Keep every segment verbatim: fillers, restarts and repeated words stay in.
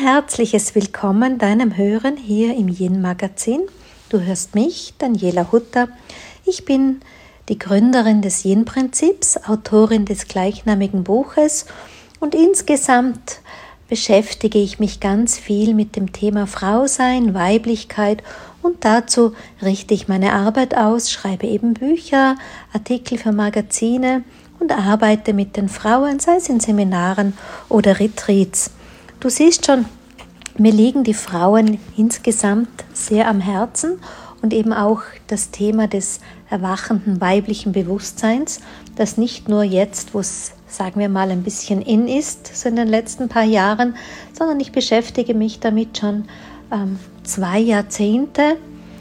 herzliches Willkommen deinem Hören hier im Yin-Magazin. Du hörst mich, Daniela Hutter. Ich bin die Gründerin des Yin-Prinzips, Autorin des gleichnamigen Buches und insgesamt beschäftige ich mich ganz viel mit dem Thema Frausein, Weiblichkeit und dazu richte ich meine Arbeit aus, schreibe eben Bücher, Artikel für Magazine und arbeite mit den Frauen, sei es in Seminaren oder Retreats. Du siehst schon, mir liegen die Frauen insgesamt sehr am Herzen und eben auch das Thema des erwachenden weiblichen Bewusstseins, das nicht nur jetzt, wo es, sagen wir mal, ein bisschen in ist, so in den letzten paar Jahren, sondern ich beschäftige mich damit schon ähm, zwei Jahrzehnte,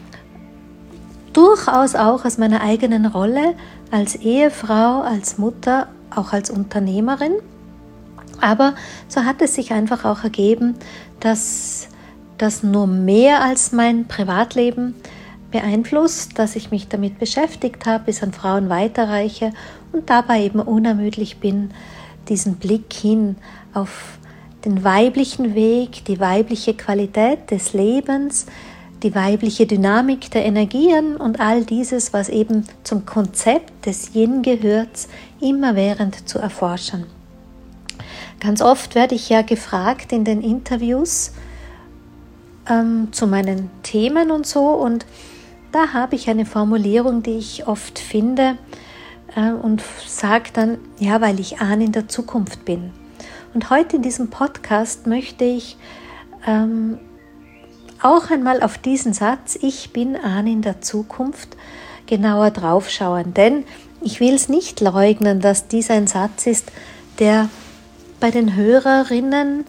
durchaus auch aus meiner eigenen Rolle als Ehefrau, als Mutter, auch als Unternehmerin. Aber so hat es sich einfach auch ergeben, dass das nur mehr als mein Privatleben beeinflusst, dass ich mich damit beschäftigt habe, bis an Frauen weiterreiche und dabei eben unermüdlich bin, diesen Blick hin auf den weiblichen Weg, die weibliche Qualität des Lebens, die weibliche Dynamik der Energien und all dieses, was eben zum Konzept des Yin gehört, immerwährend zu erforschen. Ganz oft werde ich ja gefragt in den Interviews ähm, zu meinen Themen und so, und da habe ich eine Formulierung, die ich oft finde äh, und sage dann, ja, weil ich Ahn in der Zukunft bin. Und heute in diesem Podcast möchte ich ähm, auch einmal auf diesen Satz, ich bin Ahn in der Zukunft, genauer draufschauen, denn ich will es nicht leugnen, dass dies ein Satz ist, der bei den Hörerinnen,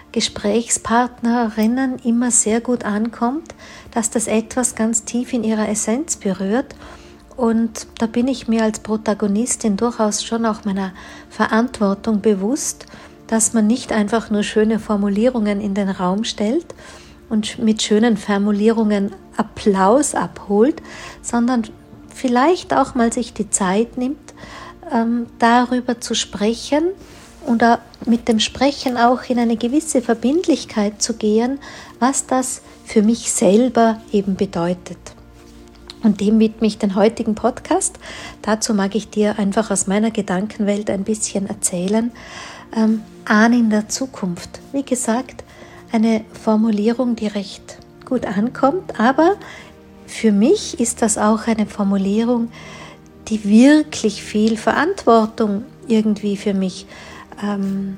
Gesprächspartnerinnen immer sehr gut ankommt, dass das etwas ganz tief in ihrer Essenz berührt. Und da bin ich mir als Protagonistin durchaus schon auch meiner Verantwortung bewusst, dass man nicht einfach nur schöne Formulierungen in den Raum stellt und mit schönen Formulierungen Applaus abholt, sondern vielleicht auch mal sich die Zeit nimmt, ähm, darüber zu sprechen, oder mit dem Sprechen auch in eine gewisse Verbindlichkeit zu gehen, was das für mich selber eben bedeutet. Und dem widme ich den heutigen Podcast. Dazu mag ich dir einfach aus meiner Gedankenwelt ein bisschen erzählen. Ähm, Ahn in der Zukunft. Wie gesagt, eine Formulierung, die recht gut ankommt, aber für mich ist das auch eine Formulierung, die wirklich viel Verantwortung irgendwie für mich Ähm,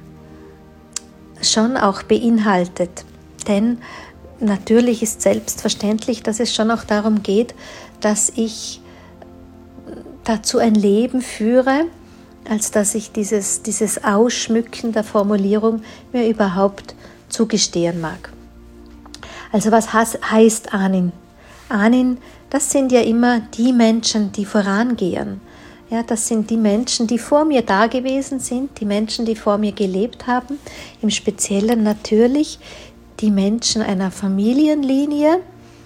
schon auch beinhaltet. Denn natürlich ist selbstverständlich, dass es schon auch darum geht, dass ich dazu ein Leben führe, als dass ich dieses, dieses Ausschmücken der Formulierung mir überhaupt zugestehen mag. Also was heißt Ahnen? Ahnen, das sind ja immer die Menschen, die vorangehen. Ja, das sind die Menschen, die vor mir da gewesen sind, die Menschen, die vor mir gelebt haben, im Speziellen natürlich die Menschen einer Familienlinie,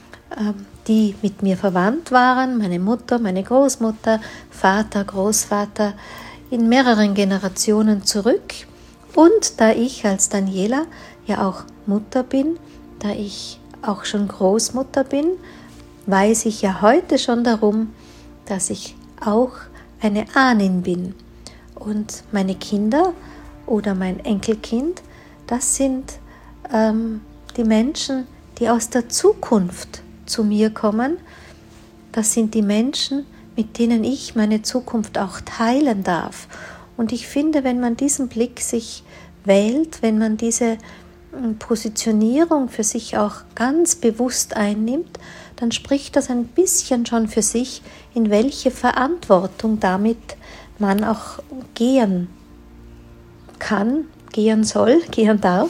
die mit mir verwandt waren, meine Mutter, meine Großmutter, Vater, Großvater, in mehreren Generationen zurück. Und da ich als Daniela ja auch Mutter bin, da ich auch schon Großmutter bin, weiß ich ja heute schon darum, dass ich auch eine Ahnin bin. Und meine Kinder oder mein Enkelkind, das sind ähm, die Menschen, die aus der Zukunft zu mir kommen. Das sind die Menschen, mit denen ich meine Zukunft auch teilen darf. Und ich finde, wenn man diesen Blick sich wählt, wenn man diese Positionierung für sich auch ganz bewusst einnimmt, dann spricht das ein bisschen schon für sich, in welche Verantwortung damit man auch gehen kann, gehen soll, gehen darf.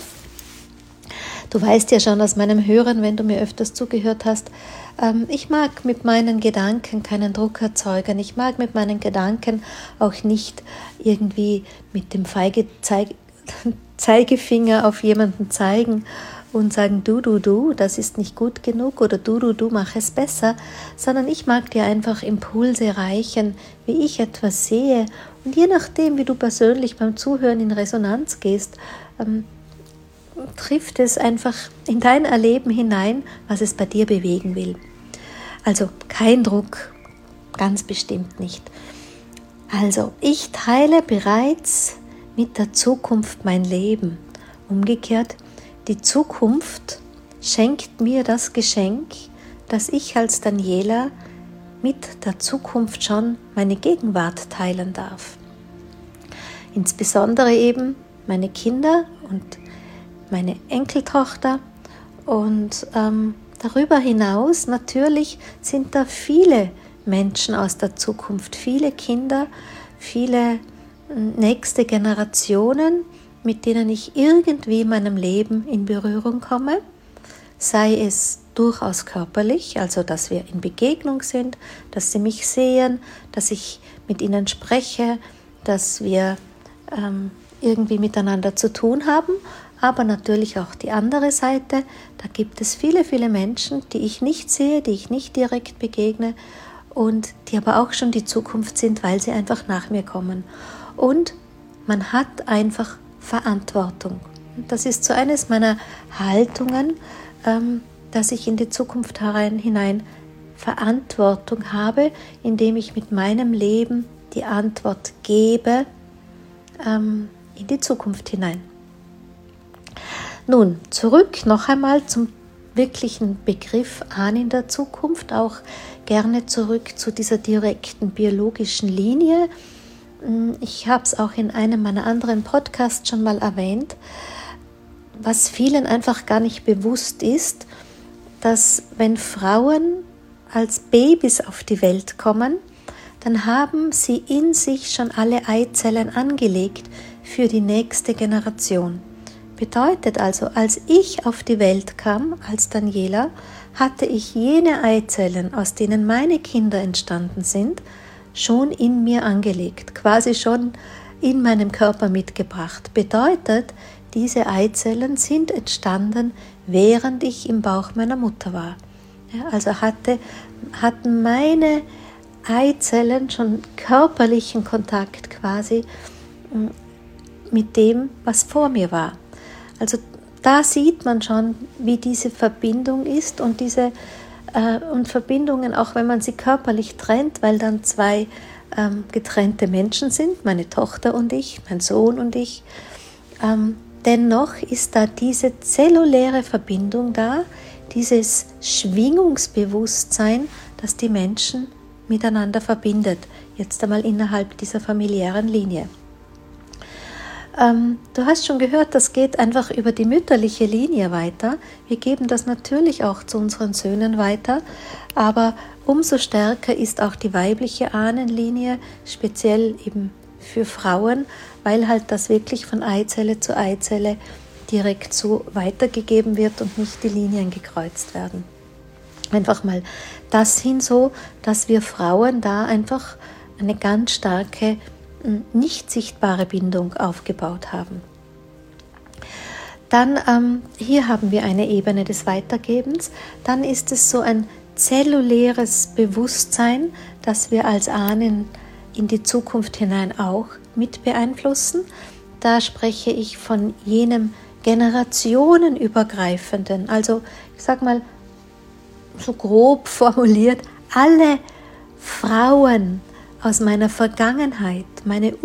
Du weißt ja schon aus meinem Hören, wenn du mir öfters zugehört hast, ähm, ich mag mit meinen Gedanken keinen Druck erzeugen. Ich mag mit meinen Gedanken auch nicht irgendwie mit dem Feige Zeig- Zeigefinger auf jemanden zeigen und sagen, du, du, du, das ist nicht gut genug oder du, du, du, mach es besser, sondern ich mag dir einfach Impulse reichen, wie ich etwas sehe. Und je nachdem, wie du persönlich beim Zuhören in Resonanz gehst, ähm, trifft es einfach in dein Erleben hinein, was es bei dir bewegen will. Also kein Druck, ganz bestimmt nicht. Also ich teile bereits mit der Zukunft mein Leben. Umgekehrt, die Zukunft schenkt mir das Geschenk, dass ich als Daniela mit der Zukunft schon meine Gegenwart teilen darf. Insbesondere eben meine Kinder und meine Enkeltochter und ähm, darüber hinaus natürlich sind da viele Menschen aus der Zukunft, viele Kinder, viele nächste Generationen, mit denen ich irgendwie in meinem Leben in Berührung komme, sei es durchaus körperlich, also dass wir in Begegnung sind, dass sie mich sehen, dass ich mit ihnen spreche, dass wir ähm, irgendwie miteinander zu tun haben, aber natürlich auch die andere Seite, da gibt es viele, viele Menschen, die ich nicht sehe, die ich nicht direkt begegne und die aber auch schon die Zukunft sind, weil sie einfach nach mir kommen. Und man hat einfach Verantwortung. Das ist so eines meiner Haltungen, ähm, dass ich in die Zukunft herein, hinein Verantwortung habe, indem ich mit meinem Leben die Antwort gebe ähm, in die Zukunft hinein. Nun, zurück noch einmal zum wirklichen Begriff Ahnen in der Zukunft, auch gerne zurück zu dieser direkten biologischen Linie. Ich habe es auch in einem meiner anderen Podcasts schon mal erwähnt, was vielen einfach gar nicht bewusst ist, dass wenn Frauen als Babys auf die Welt kommen, dann haben sie in sich schon alle Eizellen angelegt für die nächste Generation. Bedeutet also, als ich auf die Welt kam, als Daniela, hatte ich jene Eizellen, aus denen meine Kinder entstanden sind, schon in mir angelegt, quasi schon in meinem Körper mitgebracht. Bedeutet, diese Eizellen sind entstanden, während ich im Bauch meiner Mutter war. Ja, also hatte, hatten meine Eizellen schon körperlichen Kontakt quasi mit dem, was vor mir war. Also da sieht man schon, wie diese Verbindung ist und diese äh, und Verbindungen, auch wenn man sie körperlich trennt, weil dann zwei ähm, getrennte Menschen sind, meine Tochter und ich, mein Sohn und ich, ähm, dennoch ist da diese zelluläre Verbindung da, dieses Schwingungsbewusstsein, das die Menschen miteinander verbindet, jetzt einmal innerhalb dieser familiären Linie. Ähm, du hast schon gehört, das geht einfach über die mütterliche Linie weiter. Wir geben das natürlich auch zu unseren Söhnen weiter, aber umso stärker ist auch die weibliche Ahnenlinie, speziell eben für Frauen, weil halt das wirklich von Eizelle zu Eizelle direkt so weitergegeben wird und nicht die Linien gekreuzt werden. Einfach mal das hin so, dass wir Frauen da einfach eine ganz starke nicht sichtbare Bindung aufgebaut haben. Dann ähm, hier haben wir eine Ebene des Weitergebens. Dann ist es so ein zelluläres Bewusstsein, das wir als Ahnen in die Zukunft hinein auch mit beeinflussen. Da spreche ich von jenem generationenübergreifenden, also ich sage mal so grob formuliert, alle Frauen aus meiner Vergangenheit, meine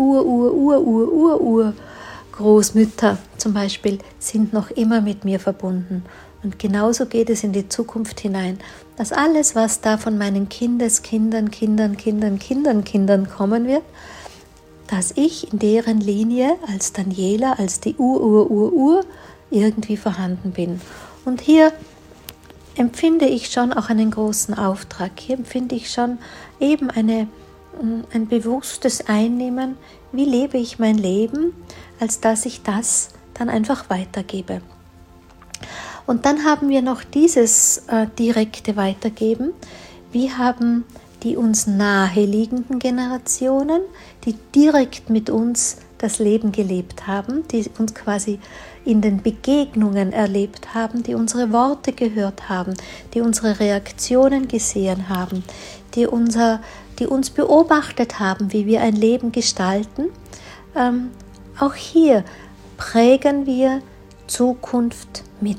Ur-Ur-Ur-Ur-Ur-Ur-Großmütter zum Beispiel, sind noch immer mit mir verbunden. Und genauso geht es in die Zukunft hinein, dass alles, was da von meinen Kindeskindern, Kindern, Kindern, Kindern, Kindern kommen wird, dass ich in deren Linie als Daniela, als die Ur-Ur-Ur-Ur irgendwie vorhanden bin. Und hier empfinde ich schon auch einen großen Auftrag. Hier empfinde ich schon eben eine ein bewusstes Einnehmen, wie lebe ich mein Leben, als dass ich das dann einfach weitergebe. Und dann haben wir noch dieses äh, direkte Weitergeben. Wie haben die uns naheliegenden Generationen, die direkt mit uns das Leben gelebt haben, die uns quasi in den Begegnungen erlebt haben, die unsere Worte gehört haben, die unsere Reaktionen gesehen haben, die unser die uns beobachtet haben, wie wir ein Leben gestalten. Ähm, auch hier prägen wir Zukunft mit?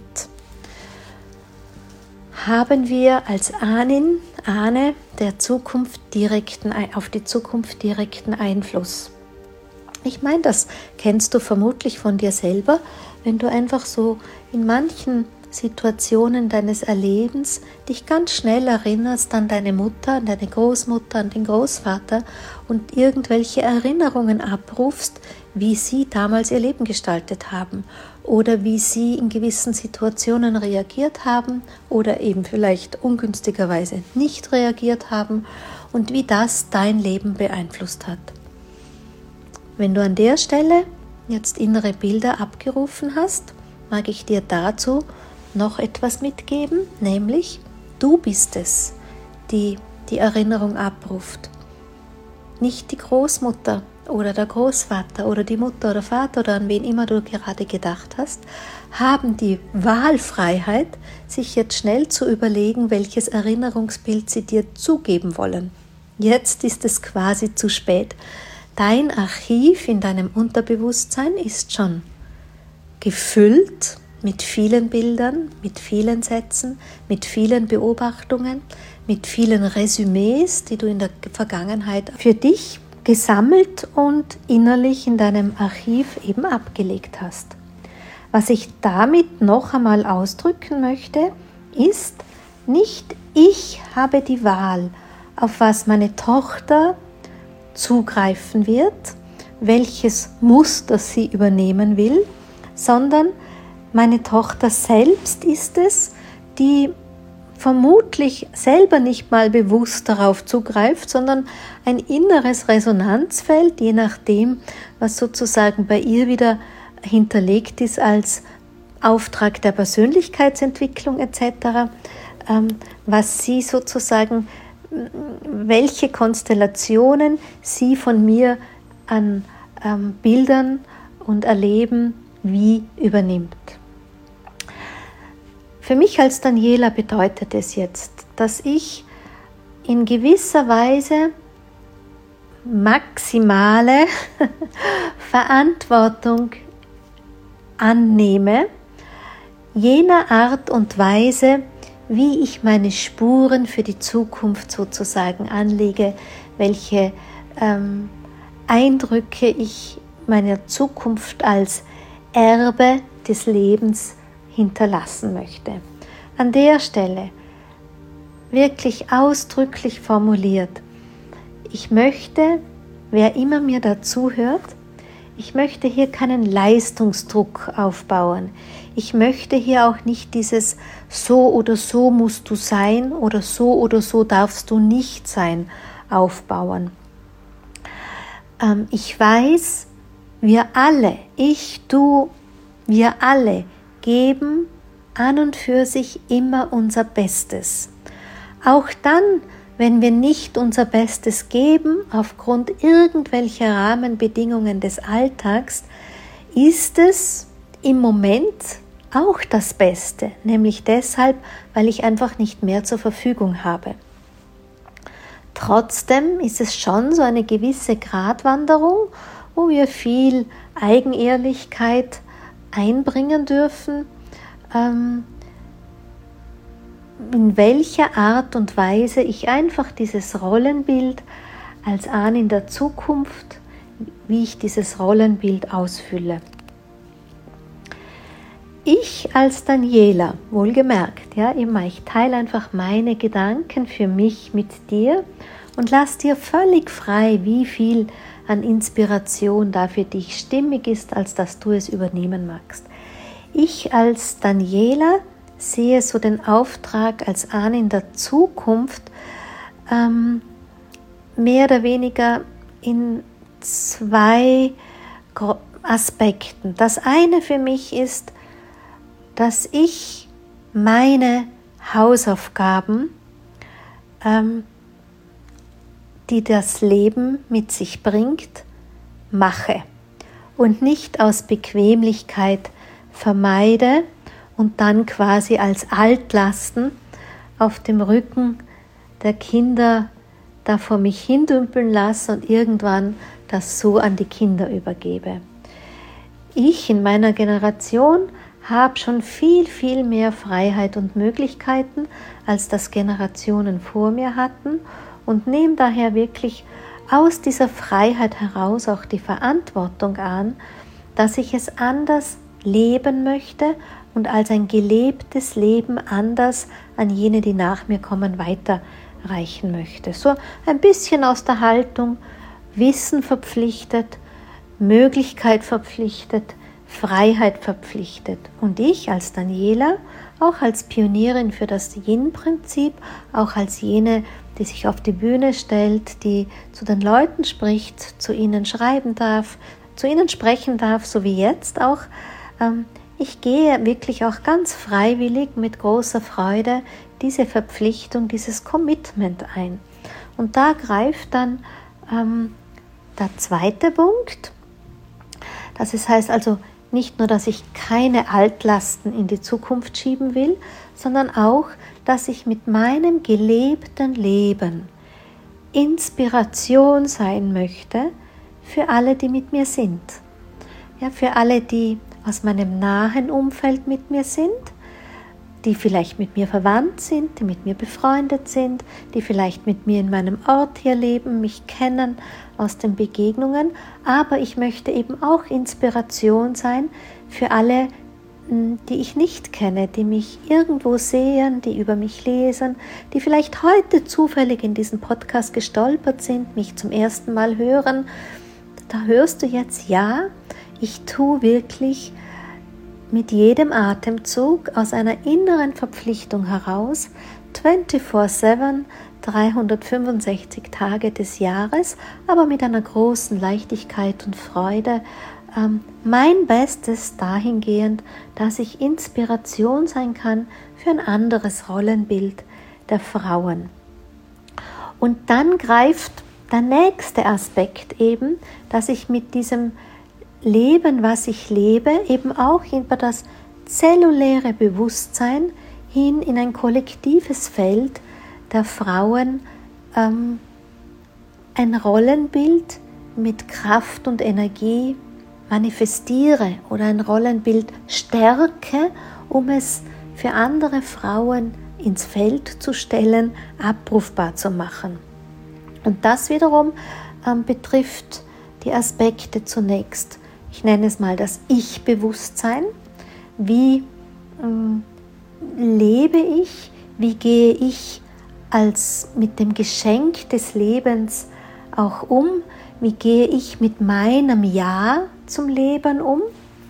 Haben wir als Ahnen, Ahne der Zukunft direkten, auf die Zukunft direkten Einfluss? Ich meine, das kennst du vermutlich von dir selber, wenn du einfach so in manchen Situationen deines Erlebens dich ganz schnell erinnerst an deine Mutter, an deine Großmutter, an den Großvater und irgendwelche Erinnerungen abrufst, wie sie damals ihr Leben gestaltet haben oder wie sie in gewissen Situationen reagiert haben oder eben vielleicht ungünstigerweise nicht reagiert haben und wie das dein Leben beeinflusst hat. Wenn du an der Stelle jetzt innere Bilder abgerufen hast, mag ich dir dazu noch etwas mitgeben, nämlich du bist es, die die Erinnerung abruft. Nicht die Großmutter oder der Großvater oder die Mutter oder Vater oder an wen immer du gerade gedacht hast, haben die Wahlfreiheit, sich jetzt schnell zu überlegen, welches Erinnerungsbild sie dir zugeben wollen. Jetzt ist es quasi zu spät. Dein Archiv in deinem Unterbewusstsein ist schon gefüllt mit vielen Bildern, mit vielen Sätzen, mit vielen Beobachtungen, mit vielen Resümees, die du in der Vergangenheit für dich gesammelt und innerlich in deinem Archiv eben abgelegt hast. Was ich damit noch einmal ausdrücken möchte, ist, nicht ich habe die Wahl, auf was meine Tochter zugreifen wird, welches Muster sie übernehmen will, sondern meine Tochter selbst ist es, die vermutlich selber nicht mal bewusst darauf zugreift, sondern ein inneres Resonanzfeld, je nachdem, was sozusagen bei ihr wieder hinterlegt ist als Auftrag der Persönlichkeitsentwicklung et cetera, ähm, was sie sozusagen, welche Konstellationen sie von mir an ähm, Bildern und Erleben wie übernimmt. Für mich als Daniela bedeutet es jetzt, dass ich in gewisser Weise maximale Verantwortung annehme, jener Art und Weise, wie ich meine Spuren für die Zukunft sozusagen anlege, welche ähm, Eindrücke ich meiner Zukunft als Erbe des Lebens hinterlassen möchte. An der Stelle wirklich ausdrücklich formuliert, ich möchte, wer immer mir dazu hört, ich möchte hier keinen Leistungsdruck aufbauen. Ich möchte hier auch nicht dieses so oder so musst du sein oder so oder so darfst du nicht sein aufbauen. Ähm, ich weiß, wir alle, ich, du, wir alle geben an und für sich immer unser Bestes. Auch dann, wenn wir nicht unser Bestes geben, aufgrund irgendwelcher Rahmenbedingungen des Alltags, ist es im Moment auch das Beste, nämlich deshalb, weil ich einfach nicht mehr zur Verfügung habe. Trotzdem ist es schon so eine gewisse Gratwanderung, wo wir viel Eigenehrlichkeit einbringen dürfen, ähm, in welcher Art und Weise ich einfach dieses Rollenbild als Ahn in der Zukunft, wie ich dieses Rollenbild ausfülle. Ich als Daniela, wohlgemerkt, ja, immer, ich teile einfach meine Gedanken für mich mit dir und lass dir völlig frei, wie viel an Inspiration da für dich stimmig ist, als dass du es übernehmen magst. Ich als Daniela sehe so den Auftrag als Ahn in der Zukunft ähm, mehr oder weniger in zwei Aspekten. Das eine für mich ist, dass ich meine Hausaufgaben, ähm, die das Leben mit sich bringt, mache und nicht aus Bequemlichkeit vermeide und dann quasi als Altlasten auf dem Rücken der Kinder da vor mich hindümpeln lasse und irgendwann das so an die Kinder übergebe. Ich in meiner Generation habe schon viel, viel mehr Freiheit und Möglichkeiten, als das Generationen vor mir hatten und nehme daher wirklich aus dieser Freiheit heraus auch die Verantwortung an, dass ich es anders leben möchte und als ein gelebtes Leben anders an jene, die nach mir kommen, weiterreichen möchte. So ein bisschen aus der Haltung Wissen verpflichtet, Möglichkeit verpflichtet, Freiheit verpflichtet. Und ich als Daniela, auch als Pionierin für das Yin-Prinzip, auch als jene, die sich auf die Bühne stellt, die zu den Leuten spricht, zu ihnen schreiben darf, zu ihnen sprechen darf, so wie jetzt auch. Ähm, ich gehe wirklich auch ganz freiwillig mit großer Freude diese Verpflichtung, dieses Commitment ein. Und da greift dann ähm, der zweite Punkt. Das heißt also nicht nur, dass ich keine Altlasten in die Zukunft schieben will, sondern auch, dass ich mit meinem gelebten Leben Inspiration sein möchte für alle, die mit mir sind. Ja, für alle, die aus meinem nahen Umfeld mit mir sind, die vielleicht mit mir verwandt sind, die mit mir befreundet sind, die vielleicht mit mir in meinem Ort hier leben, mich kennen aus den Begegnungen, aber ich möchte eben auch Inspiration sein für alle, die ich nicht kenne, die mich irgendwo sehen, die über mich lesen, die vielleicht heute zufällig in diesen Podcast gestolpert sind, mich zum ersten Mal hören. Da hörst du jetzt, ja, ich tue wirklich mit jedem Atemzug aus einer inneren Verpflichtung heraus, vierundzwanzig sieben, dreihundertfünfundsechzig Tage des Jahres, aber mit einer großen Leichtigkeit und Freude, ähm, mein Bestes dahingehend, dass ich Inspiration sein kann für ein anderes Rollenbild der Frauen. Und dann greift der nächste Aspekt eben, dass ich mit diesem Leben, was ich lebe, eben auch über das zelluläre Bewusstsein hin in ein kollektives Feld der Frauen ähm, ein Rollenbild mit Kraft und Energie manifestiere oder ein Rollenbild stärke, um es für andere Frauen ins Feld zu stellen, abrufbar zu machen. Und das wiederum ähm, betrifft die Aspekte zunächst. Ich nenne es mal das Ich-Bewusstsein. Wie ähm, lebe ich? Wie gehe ich als mit dem Geschenk des Lebens auch um? Wie gehe ich mit meinem Ja zum Leben um?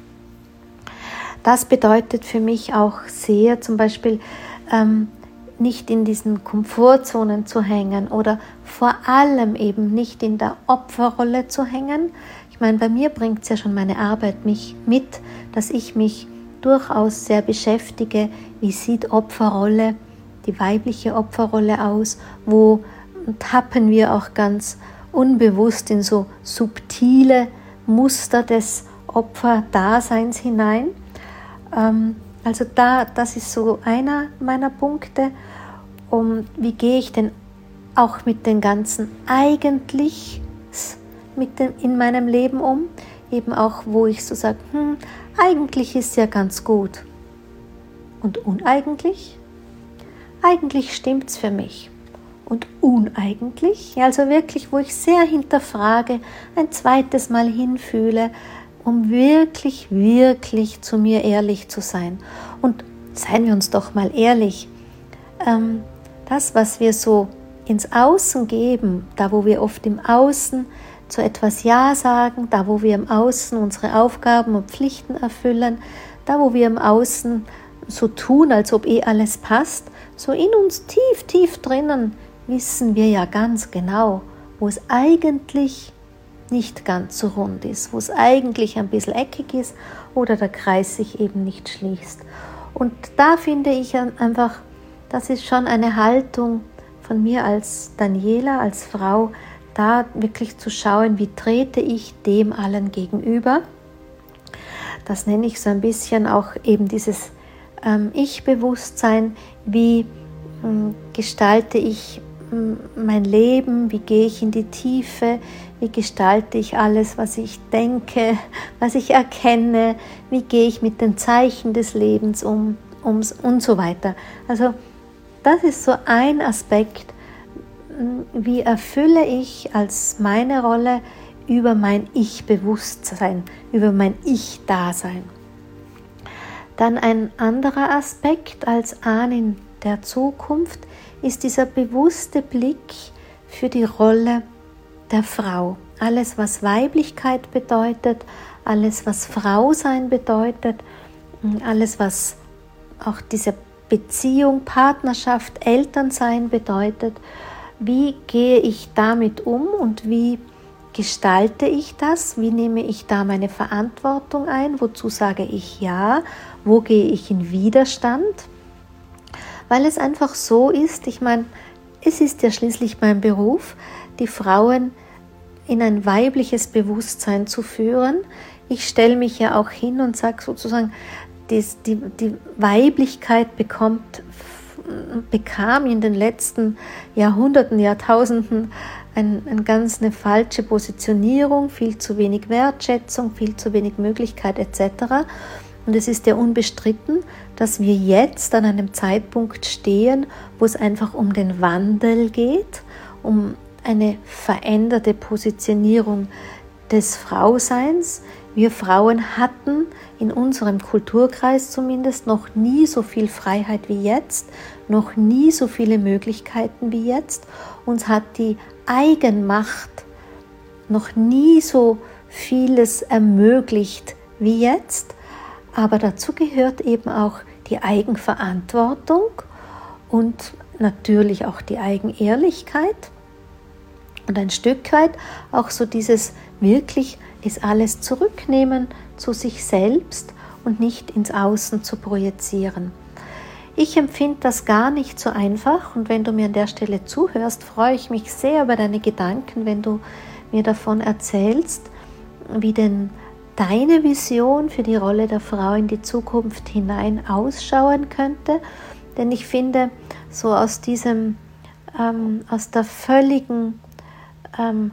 Das bedeutet für mich auch sehr zum Beispiel ähm, nicht in diesen Komfortzonen zu hängen oder vor allem eben nicht in der Opferrolle zu hängen. Ich meine, bei mir bringt es ja schon meine Arbeit mich mit, dass ich mich durchaus sehr beschäftige, wie sieht Opferrolle, die weibliche Opferrolle aus, wo tappen wir auch ganz unbewusst in so subtile Muster des Opferdaseins hinein. Ähm, also da, das ist so einer meiner Punkte. Und wie gehe ich denn auch mit den ganzen eigentlich mit dem, in meinem Leben um? Eben auch, wo ich so sage, hm, eigentlich ist ja ganz gut. Und uneigentlich? Eigentlich stimmt's für mich. Und uneigentlich? Also wirklich, wo ich sehr hinterfrage, ein zweites Mal hinfühle, um wirklich, wirklich zu mir ehrlich zu sein. Und seien wir uns doch mal ehrlich, ähm, das, was wir so ins Außen geben, da wo wir oft im Außen zu etwas Ja sagen, da wo wir im Außen unsere Aufgaben und Pflichten erfüllen, da wo wir im Außen so tun, als ob eh alles passt, so in uns tief, tief drinnen wissen wir ja ganz genau, wo es eigentlich nicht ganz so rund ist, wo es eigentlich ein bisschen eckig ist oder der Kreis sich eben nicht schließt. Und da finde ich einfach, das ist schon eine Haltung von mir als Daniela, als Frau, da wirklich zu schauen, wie trete ich dem allen gegenüber. Das nenne ich so ein bisschen auch eben dieses ähm, Ich-Bewusstsein, wie ähm, gestalte ich ähm, mein Leben, wie gehe ich in die Tiefe, wie gestalte ich alles, was ich denke, was ich erkenne, wie gehe ich mit den Zeichen des Lebens um, um und so weiter. Also das ist so ein Aspekt, wie erfülle ich als meine Rolle über mein Ich-Bewusstsein, über mein Ich-Dasein. Dann ein anderer Aspekt als Ahnen der Zukunft ist dieser bewusste Blick für die Rolle der Frau. Alles, was Weiblichkeit bedeutet, alles, was Frausein bedeutet, alles, was auch diese Beziehung, Partnerschaft, Elternsein bedeutet. Wie gehe ich damit um und wie gestalte ich das? Wie nehme ich da meine Verantwortung ein? Wozu sage ich ja? Wo gehe ich in Widerstand? Weil es einfach so ist, ich meine, es ist ja schließlich mein Beruf, die Frauen in ein weibliches Bewusstsein zu führen. Ich stelle mich ja auch hin und sage sozusagen, die, die, die Weiblichkeit bekommt, bekam in den letzten Jahrhunderten, Jahrtausenden ein, ein ganz eine falsche Positionierung, viel zu wenig Wertschätzung, viel zu wenig Möglichkeit et cetera. Und es ist ja unbestritten, dass wir jetzt an einem Zeitpunkt stehen, wo es einfach um den Wandel geht, um eine veränderte Positionierung des Frauseins. Wir Frauen hatten in unserem Kulturkreis zumindest noch nie so viel Freiheit wie jetzt, noch nie so viele Möglichkeiten wie jetzt. Uns hat die Eigenmacht noch nie so vieles ermöglicht wie jetzt. Aber dazu gehört eben auch die Eigenverantwortung und natürlich auch die Eigenehrlichkeit und ein Stück weit auch so dieses wirklich ist alles zurücknehmen zu sich selbst und nicht ins Außen zu projizieren. Ich empfinde das gar nicht so einfach und wenn du mir an der Stelle zuhörst, freue ich mich sehr über deine Gedanken, wenn du mir davon erzählst, wie denn deine Vision für die Rolle der Frau in die Zukunft hinein ausschauen könnte. Denn ich finde, so aus diesem, ähm, aus der völligen ähm,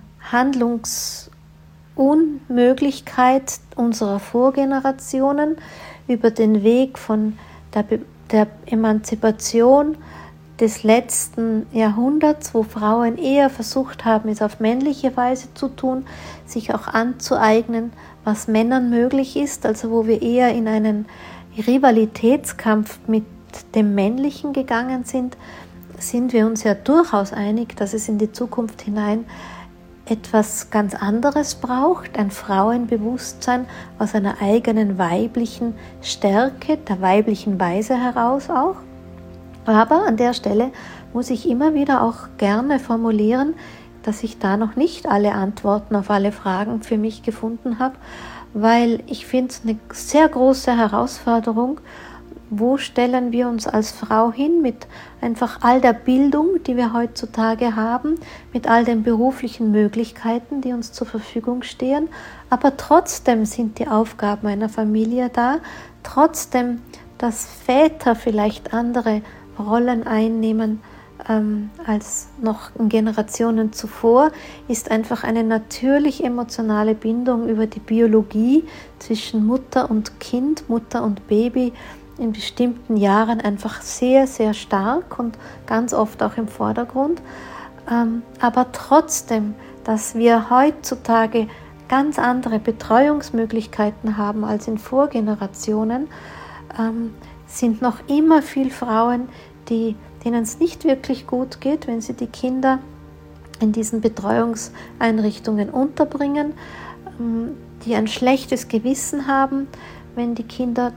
Handlungsunmöglichkeit unserer Vorgenerationen über den Weg von der, der Emanzipation des letzten Jahrhunderts, wo Frauen eher versucht haben, es auf männliche Weise zu tun, sich auch anzueignen, was Männern möglich ist, also wo wir eher in einen Rivalitätskampf mit dem Männlichen gegangen sind, sind wir uns ja durchaus einig, dass es in die Zukunft hinein etwas ganz anderes braucht, ein Frauenbewusstsein aus einer eigenen weiblichen Stärke, der weiblichen Weise heraus auch. Aber an der Stelle muss ich immer wieder auch gerne formulieren, dass ich da noch nicht alle Antworten auf alle Fragen für mich gefunden habe, weil ich finde es eine sehr große Herausforderung, wo stellen wir uns als Frau hin mit einfach all der Bildung, die wir heutzutage haben, mit all den beruflichen Möglichkeiten, die uns zur Verfügung stehen, aber trotzdem sind die Aufgaben einer Familie da, trotzdem, dass Väter vielleicht andere Rollen einnehmen ähm, als noch in Generationen zuvor, ist einfach eine natürlich emotionale Bindung über die Biologie zwischen Mutter und Kind, Mutter und Baby in bestimmten Jahren einfach sehr, sehr stark und ganz oft auch im Vordergrund. Ähm, aber trotzdem, dass wir heutzutage ganz andere Betreuungsmöglichkeiten haben als in Vorgenerationen, ähm, sind noch immer viele Frauen, die, denen es nicht wirklich gut geht, wenn sie die Kinder in diesen Betreuungseinrichtungen unterbringen, die ein schlechtes Gewissen haben, wenn die Kinder,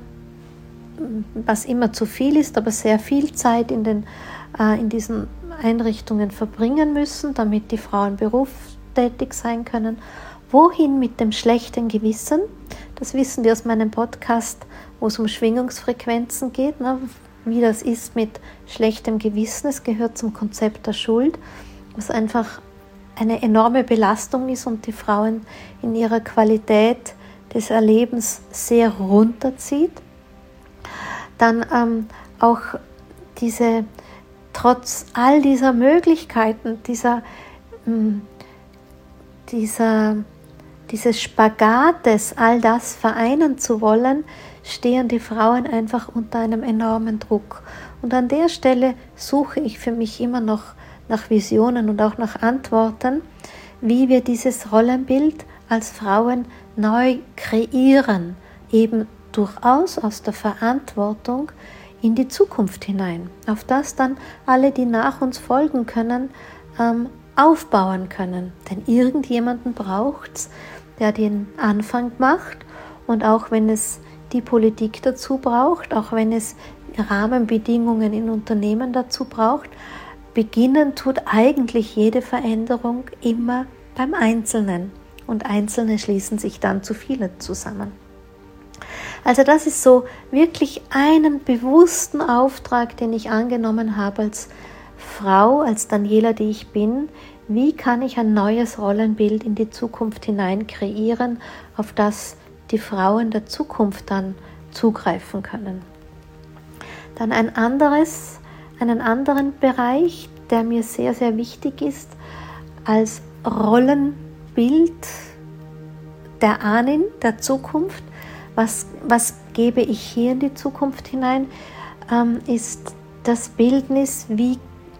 was immer zu viel ist, aber sehr viel Zeit in, den, äh, in diesen Einrichtungen verbringen müssen, damit die Frauen berufstätig sein können. Wohin mit dem schlechten Gewissen? Das wissen wir aus meinem Podcast, wo es um Schwingungsfrequenzen geht, ne? Wie das ist mit schlechtem Gewissen. Es gehört zum Konzept der Schuld, was einfach eine enorme Belastung ist und die Frauen in ihrer Qualität des Erlebens sehr runterzieht. Dann ähm, auch diese, trotz all dieser Möglichkeiten, dieser, ähm, dieser, dieses Spagates, all das vereinen zu wollen, stehen die Frauen einfach unter einem enormen Druck. Und an der Stelle suche ich für mich immer noch nach Visionen und auch nach Antworten, wie wir dieses Rollenbild als Frauen neu kreieren, eben durchaus aus der Verantwortung in die Zukunft hinein, auf das dann alle, die nach uns folgen können, ähm, aufbauen können. Denn irgendjemanden braucht es, der den Anfang macht, und auch wenn es die Politik dazu braucht, auch wenn es Rahmenbedingungen in Unternehmen dazu braucht, beginnen tut eigentlich jede Veränderung immer beim Einzelnen, und Einzelne schließen sich dann zu vielen zusammen. Also das ist so wirklich einen bewussten Auftrag, den ich angenommen habe als Frau, als Daniela, die ich bin. Wie kann ich ein neues Rollenbild in die Zukunft hinein kreieren, auf das die Frauen der Zukunft dann zugreifen können? Dann ein anderes, einen anderen Bereich, der mir sehr, sehr wichtig ist, als Rollenbild der Ahnen der Zukunft. Was, was gebe ich hier in die Zukunft hinein, ähm, ist das Bildnis, wie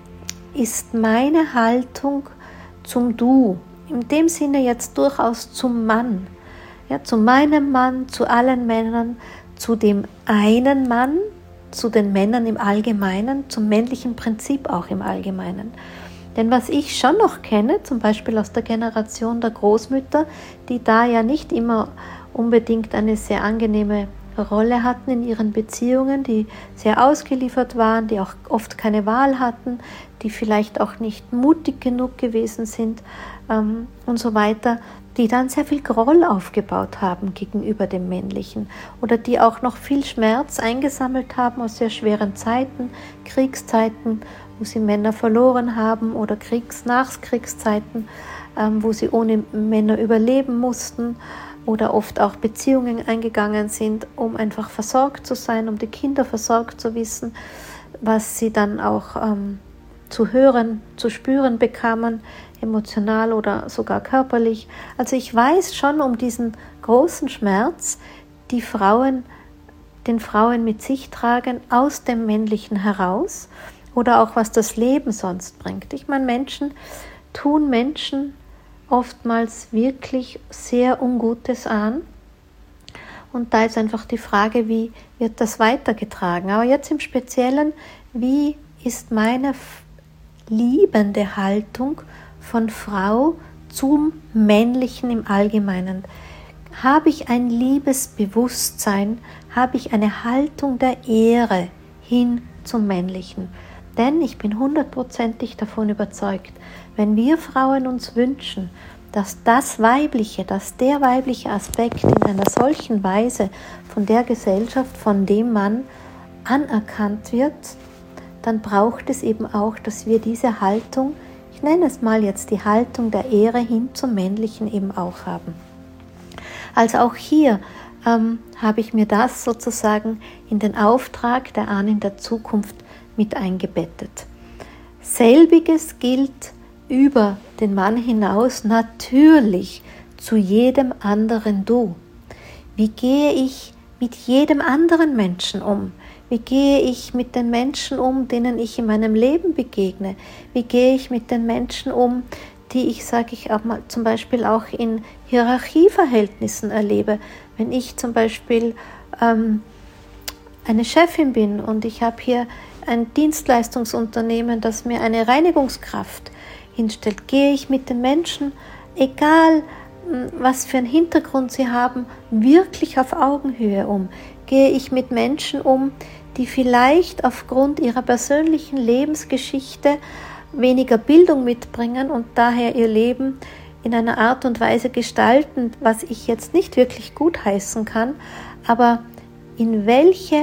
ist meine Haltung zum Du, in dem Sinne jetzt durchaus zum Mann, ja, zu meinem Mann, zu allen Männern, zu dem einen Mann, zu den Männern im Allgemeinen, zum männlichen Prinzip auch im Allgemeinen. Denn was ich schon noch kenne, zum Beispiel aus der Generation der Großmütter, die da ja nicht immer unbedingt eine sehr angenehme Rolle hatten in ihren Beziehungen, die sehr ausgeliefert waren, die auch oft keine Wahl hatten, die vielleicht auch nicht mutig genug gewesen sind ähm, und so weiter, die dann sehr viel Groll aufgebaut haben gegenüber dem Männlichen oder die auch noch viel Schmerz eingesammelt haben aus sehr schweren Zeiten, Kriegszeiten, wo sie Männer verloren haben, oder Kriegs-Nachkriegszeiten, ähm, wo sie ohne Männer überleben mussten, oder oft auch Beziehungen eingegangen sind, um einfach versorgt zu sein, um die Kinder versorgt zu wissen, was sie dann auch ähm, zu hören, zu spüren bekamen, emotional oder sogar körperlich. Also ich weiß schon um diesen großen Schmerz, die Frauen, den Frauen mit sich tragen, aus dem Männlichen heraus, oder auch was das Leben sonst bringt. Ich meine, Menschen tun Menschen oftmals wirklich sehr Ungutes an. Und da ist einfach die Frage, wie wird das weitergetragen? Aber jetzt im Speziellen, wie ist meine liebende Haltung von Frau zum Männlichen im Allgemeinen? Habe ich ein Liebesbewusstsein? Habe ich eine Haltung der Ehre hin zum Männlichen? Denn ich bin hundertprozentig davon überzeugt, wenn wir Frauen uns wünschen, dass das Weibliche, dass der weibliche Aspekt in einer solchen Weise von der Gesellschaft, von dem Mann anerkannt wird, dann braucht es eben auch, dass wir diese Haltung, ich nenne es mal jetzt die Haltung der Ehre hin zum Männlichen eben auch haben. Also auch hier ähm, habe ich mir das sozusagen in den Auftrag der Ahnen der Zukunft mit eingebettet. Selbiges gilt über den Mann hinaus natürlich zu jedem anderen Du. Wie gehe ich mit jedem anderen Menschen um? Wie gehe ich mit den Menschen um, denen ich in meinem Leben begegne? Wie gehe ich mit den Menschen um, die ich, sage ich auch mal, zum Beispiel auch in Hierarchieverhältnissen erlebe? Wenn ich zum Beispiel ähm, eine Chefin bin und ich habe hier ein Dienstleistungsunternehmen, das mir eine Reinigungskraft hinstellt, gehe ich mit den Menschen, egal was für einen Hintergrund sie haben, wirklich auf Augenhöhe um? Gehe ich mit Menschen um, die vielleicht aufgrund ihrer persönlichen Lebensgeschichte weniger Bildung mitbringen und daher ihr Leben in einer Art und Weise gestalten, was ich jetzt nicht wirklich gutheißen kann, aber in welche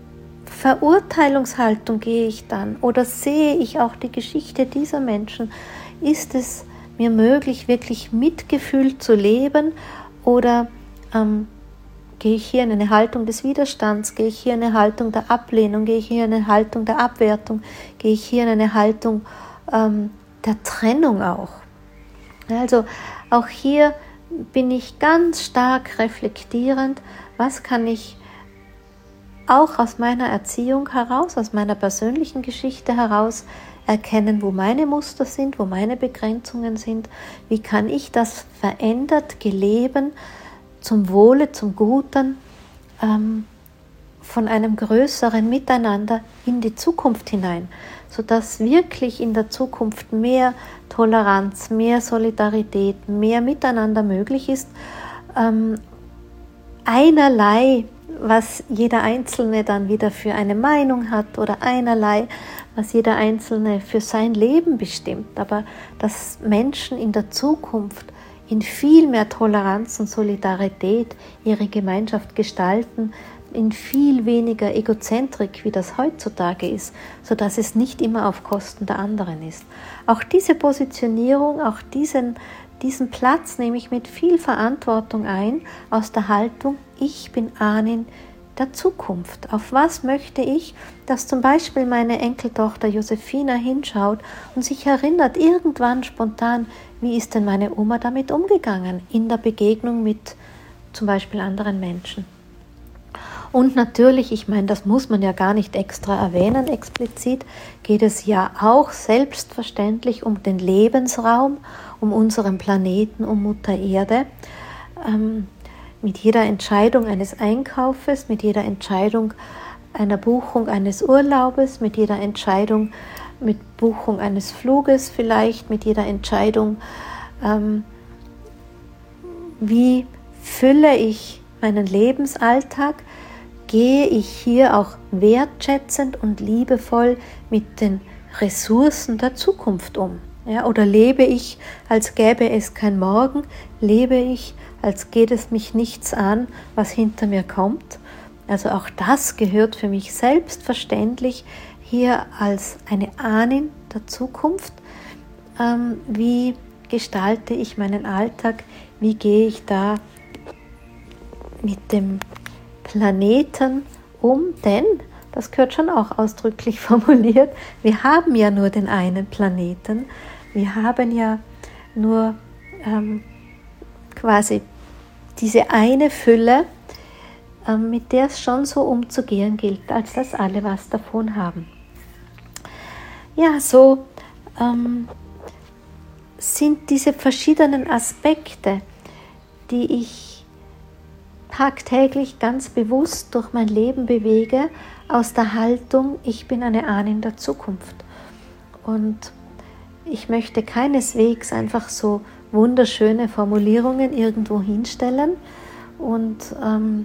Verurteilungshaltung gehe ich dann, oder sehe ich auch die Geschichte dieser Menschen? Ist es mir möglich, wirklich Mitgefühl zu leben, oder ähm, gehe ich hier in eine Haltung des Widerstands, gehe ich hier in eine Haltung der Ablehnung, gehe ich hier in eine Haltung der Abwertung, gehe ich hier in eine Haltung ähm, der Trennung auch? Also auch hier bin ich ganz stark reflektierend, was kann ich auch aus meiner Erziehung heraus, aus meiner persönlichen Geschichte heraus erkennen, wo meine Muster sind, wo meine Begrenzungen sind, wie kann ich das verändert geleben zum Wohle, zum Guten, ähm, von einem größeren Miteinander in die Zukunft hinein, sodass wirklich in der Zukunft mehr Toleranz, mehr Solidarität, mehr Miteinander möglich ist. Ähm, einerlei, was jeder Einzelne dann wieder für eine Meinung hat oder einerlei, was jeder Einzelne für sein Leben bestimmt, aber dass Menschen in der Zukunft in viel mehr Toleranz und Solidarität ihre Gemeinschaft gestalten, in viel weniger Egozentrik, wie das heutzutage ist, sodass es nicht immer auf Kosten der anderen ist. Auch diese Positionierung, auch diesen, diesen Platz nehme ich mit viel Verantwortung ein, aus der Haltung, ich bin Ahnen der Zukunft. Auf was möchte ich, dass zum Beispiel meine Enkeltochter Josefina hinschaut und sich erinnert, irgendwann spontan, wie ist denn meine Oma damit umgegangen, in der Begegnung mit zum Beispiel anderen Menschen. Und natürlich, ich meine, das muss man ja gar nicht extra erwähnen, explizit, geht es ja auch selbstverständlich um den Lebensraum, um unseren Planeten, um Mutter Erde. Ähm, mit jeder Entscheidung eines Einkaufes, mit jeder Entscheidung einer Buchung eines Urlaubes, mit jeder Entscheidung mit Buchung eines Fluges vielleicht, mit jeder Entscheidung, ähm, wie fülle ich meinen Lebensalltag, gehe ich hier auch wertschätzend und liebevoll mit den Ressourcen der Zukunft um? Ja, oder lebe ich, als gäbe es kein Morgen, lebe ich, als geht es mich nichts an, was hinter mir kommt? Also auch das gehört für mich selbstverständlich hier als eine Ahnen der Zukunft. Ähm, wie gestalte ich meinen Alltag? Wie gehe ich da mit dem Planeten um? Denn, das gehört schon auch ausdrücklich formuliert, wir haben ja nur den einen Planeten. Wir haben ja nur ähm, quasi diese eine Fülle, ähm, mit der es schon so umzugehen gilt, als dass alle was davon haben. Ja, so ähm, sind diese verschiedenen Aspekte, die ich tagtäglich ganz bewusst durch mein Leben bewege, aus der Haltung, ich bin eine Ahnen der Zukunft. Und ich möchte keineswegs einfach so wunderschöne Formulierungen irgendwo hinstellen und ähm,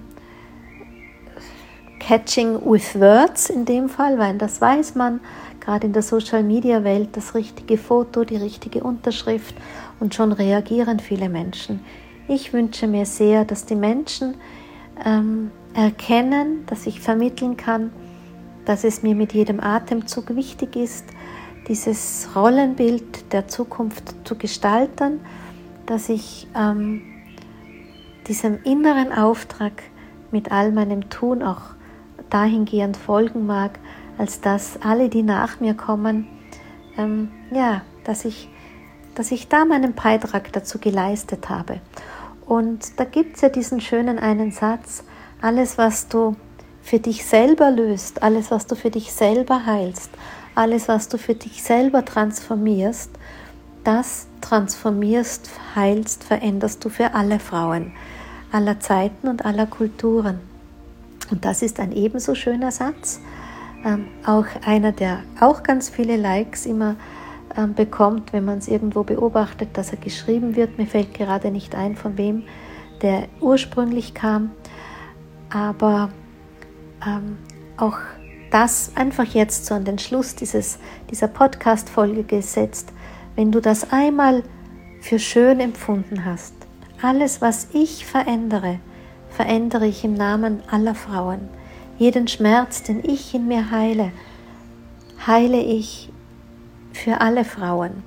catching with words in dem Fall, weil das weiß man, gerade in der Social-Media-Welt, das richtige Foto, die richtige Unterschrift und schon reagieren viele Menschen. Ich wünsche mir sehr, dass die Menschen ähm, erkennen, dass ich vermitteln kann, dass es mir mit jedem Atemzug wichtig ist, dieses Rollenbild der Zukunft zu gestalten, dass ich ähm, diesem inneren Auftrag mit all meinem Tun auch dahingehend folgen mag, als dass alle, die nach mir kommen, ähm, ja, dass ich, dass ich da meinen Beitrag dazu geleistet habe. Und da gibt es ja diesen schönen einen Satz, alles, was du für dich selber löst, alles, was du für dich selber heilst, alles, was du für dich selber transformierst, das transformierst, heilst, veränderst du für alle Frauen, aller Zeiten und aller Kulturen. Und das ist ein ebenso schöner Satz, ähm, auch einer, der auch ganz viele Likes immer ähm, bekommt, wenn man es irgendwo beobachtet, dass er geschrieben wird. Mir fällt gerade nicht ein, von wem der ursprünglich kam, aber ähm, auch das einfach jetzt so an den Schluss dieses, dieser Podcast-Folge gesetzt, wenn du das einmal für schön empfunden hast, alles, was ich verändere, verändere ich im Namen aller Frauen. Jeden Schmerz, den ich in mir heile, heile ich für alle Frauen.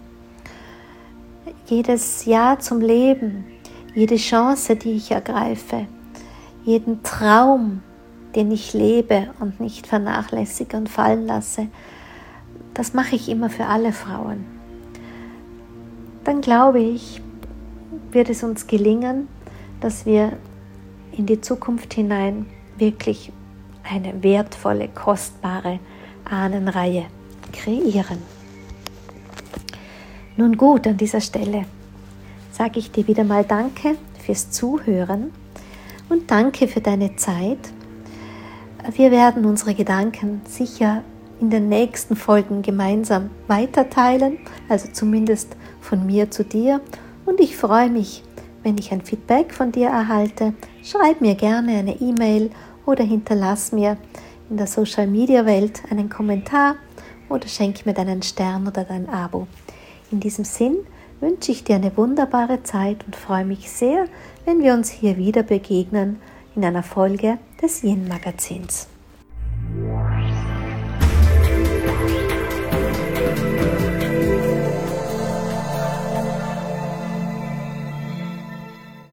Jedes Ja zum Leben, jede Chance, die ich ergreife, jeden Traum, den ich lebe und nicht vernachlässige und fallen lasse, das mache ich immer für alle Frauen. dann glaube ich, wird es uns gelingen, dass wir in die Zukunft hinein wirklich eine wertvolle, kostbare Ahnenreihe kreieren. Nun gut, an dieser Stelle sage ich dir wieder mal Danke fürs Zuhören und danke für deine Zeit. Wir werden unsere Gedanken sicher in den nächsten Folgen gemeinsam weiterteilen, also zumindest von mir zu dir. Und ich freue mich, wenn ich ein Feedback von dir erhalte. Schreib mir gerne eine E-Mail oder hinterlass mir in der Social-Media-Welt einen Kommentar oder schenk mir deinen Stern oder dein Abo. In diesem Sinn wünsche ich dir eine wunderbare Zeit und freue mich sehr, wenn wir uns hier wieder begegnen in einer Folge des Yin Magazins.